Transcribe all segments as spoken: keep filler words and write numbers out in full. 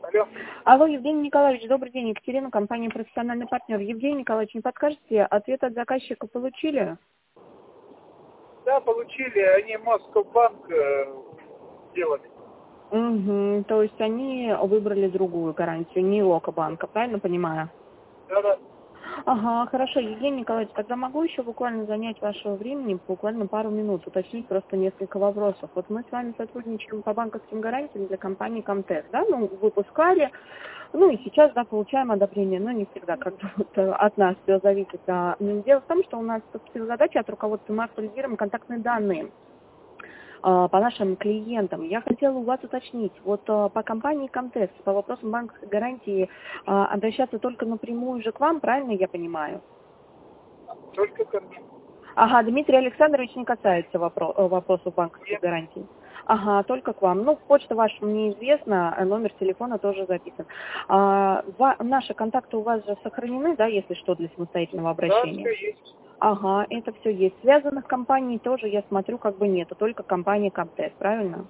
Алло. Алло, Евгений Николаевич, добрый день. Екатерина, компания «Профессиональный партнер». Евгений Николаевич, не подскажете, ответ от заказчика получили? Да, получили. Они Москвабанк э, сделали. Угу, то есть они выбрали другую гарантию, не Локобанка, правильно понимаю? Да-да. Ага, хорошо. Евгений Николаевич, тогда могу еще буквально занять вашего времени, буквально пару минут, уточнить просто несколько вопросов. Вот мы с вами сотрудничаем по банковским гарантиям для компании Comtech, да, ну, выпускали, ну, и сейчас, да, получаем одобрение, но не всегда, как бы вот, э, от нас все зависит. А, м, дело в том, что у нас поступила задача от руководства, мы актуализируем контактные данные по нашим клиентам. Я хотела у вас уточнить, вот по компании Comtech, по вопросам банковской гарантии обращаться только напрямую же к вам, правильно я понимаю? Только ко мне. Ага, Дмитрий Александрович не касается вопро- вопросов банковской Нет. гарантии. Ага, только к вам. Ну, почта ваша мне известна, номер телефона тоже записан. А, ва- наши контакты у вас же сохранены, да, если что, для самостоятельного Да, обращения? все есть. Ага, это все есть. Связанных компаний тоже, я смотрю, как бы нету, только компания Comtech, правильно?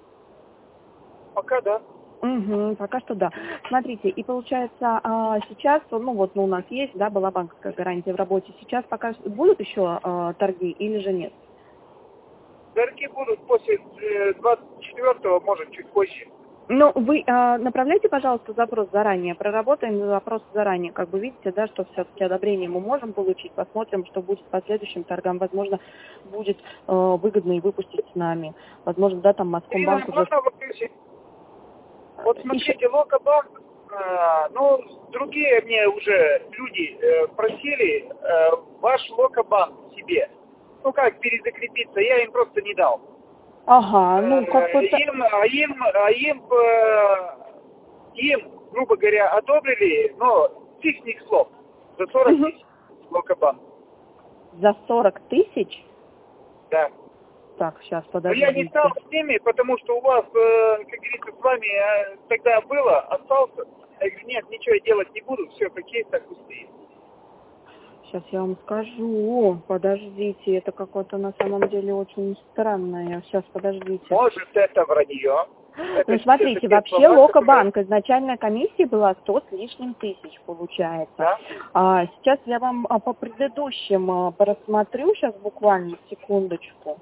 Пока да. Угу, пока что да. Смотрите, и получается а, сейчас, ну вот ну, у нас есть, да, была банковская гарантия в работе, сейчас пока будут еще а, торги или же нет? Торги будут после э, двадцать четвёртого, может, чуть позже. Ну, вы а, направляйте, пожалуйста, запрос заранее, проработаем запрос заранее, как бы видите, да, что все-таки одобрение мы можем получить, посмотрим, что будет по следующим торгам, возможно, будет а, выгодно и выпустить с нами, возможно, да, там Ирина, Москомбанк уже... можно выключить? Вот Еще... смотрите, Локобанк, э, ну, другие мне уже люди э, просили э, ваш Локобанк себе. Ну, как перезакрепиться, я им просто не дал. Ага, ну, как Э, бы... им, а им, а им, э, им, грубо говоря, одобрили, но с их слов, за сорок Мгм. тысяч Локобанк. За сорок тысяч? Да. Так, сейчас, Но я не стал подождите. с ними, потому что у вас, э, как говорится, с вами э, тогда было, остался. Я говорю, нет, ничего я делать не буду, все, как есть, так пустые. Сейчас я вам скажу. Подождите, это какое-то на самом деле очень странное. Сейчас, подождите. Может, это вранье. Это Ну, все смотрите, такие вообще слова, которые... Локобанк, изначальная комиссия была сто с лишним тысяч, получается. Да? А, сейчас я вам а, по предыдущим а, просмотрю, сейчас буквально секундочку.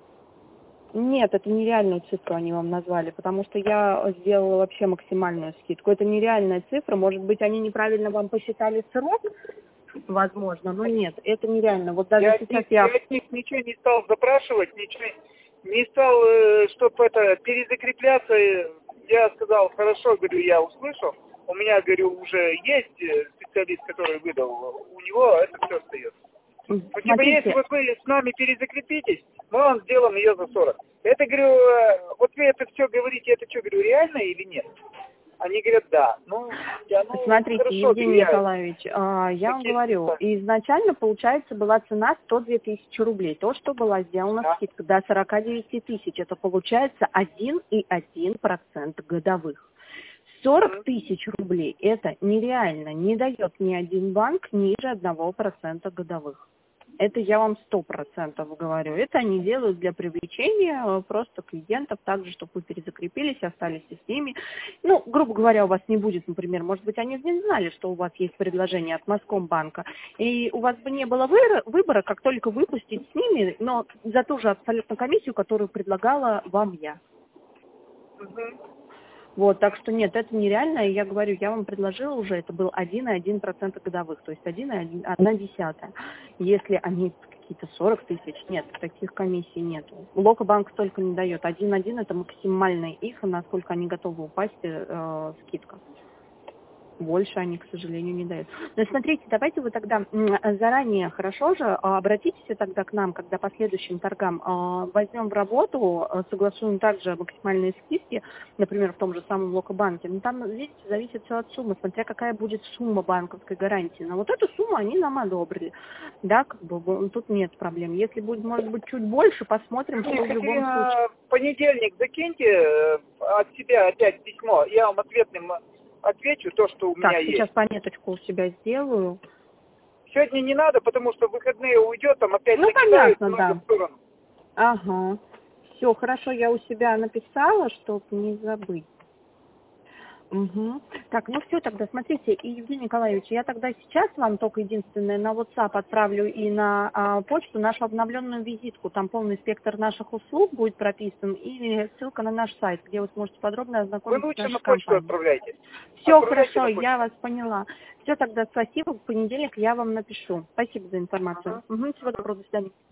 Нет, это нереальную цифру они вам назвали, потому что я сделала вообще максимальную скидку. Это нереальная цифра, может быть, они неправильно вам посчитали срок, возможно, но нет, это нереально. Вот даже Я от сейчас них, я... я от них ничего не стал запрашивать, ничего не стал, э, чтобы это перезакрепляться. Я сказал, хорошо, говорю, я услышал. У меня, говорю, уже есть э, специалист, который выдал. У него это все остается. Ну, типа, если Смотрите, вот вы с нами перезакрепитесь, мы вам сделаем ее за сорок. Это, говорю, э, вот вы это все говорите, это что, говорю, реально или нет? Они говорят, да. Ну, я, ну, смотрите, хорошо, говорю, Евгений я Николаевич, а, я вам такие говорю, специалисты. изначально, получается, была цена сто две тысячи рублей. То, что была сделана Да. скидка до сорок девять тысяч, это получается один и один процент годовых. сорок Мгм. тысяч рублей, это нереально, не дает ни один банк ниже одного процента годовых. Это я вам сто процентов говорю. Это они делают для привлечения э, просто клиентов, также, чтобы вы перезакрепились, остались и с ними. Ну, грубо говоря, у вас не будет, например, может быть, они не знали, что у вас есть предложение от Москомбанка, и у вас бы не было вы- выбора, как только выпустить с ними, но за ту же абсолютно комиссию, которую предлагала вам я. Мгм. Вот, так что нет, это нереально, и я говорю, я вам предложила уже, это был один и один процент годовых, то есть один и одна десятая. Если они какие-то сорок тысяч, нет, таких комиссий нет. Локобанк столько не дает, один и один это максимальная их, насколько они готовы упасть, э, скидка. Больше они, к сожалению, не дают. Но смотрите, давайте вы тогда м, заранее, хорошо же, а, обратитесь тогда к нам, когда по следующим торгам а, возьмем в работу, а, согласуем также максимальные скидки, например, в том же самом Локобанке. Но там, видите, зависит все от суммы, смотря какая будет сумма банковской гарантии. Но вот эту сумму они нам одобрили. Да, как бы б- тут нет проблем. Если будет, может быть, чуть больше, посмотрим, что в любом случае. Екатерина, в понедельник закиньте э, от себя опять письмо. Я вам ответным отвечу то, что у меня Так, сейчас есть. пометочку у себя сделаю. Сегодня не надо, потому что в выходные уйдет, там опять Ну, накидают понятно, много да. в сторону. Ага. Все, хорошо, я у себя написала, чтобы не забыть. Угу. Так, ну все тогда, смотрите, и Евгений Николаевич, я тогда сейчас вам только единственное на WhatsApp отправлю и на а, почту нашу обновленную визитку. Там полный спектр наших услуг будет прописан и ссылка на наш сайт, где вы сможете подробно Вы ознакомиться с лучше на нашей почту компанией. отправляйте. Все Отправляйте хорошо, на я почту. вас поняла. Все тогда спасибо, в понедельник я вам напишу. Спасибо за информацию. Ага. Угу, всего доброго, до свидания.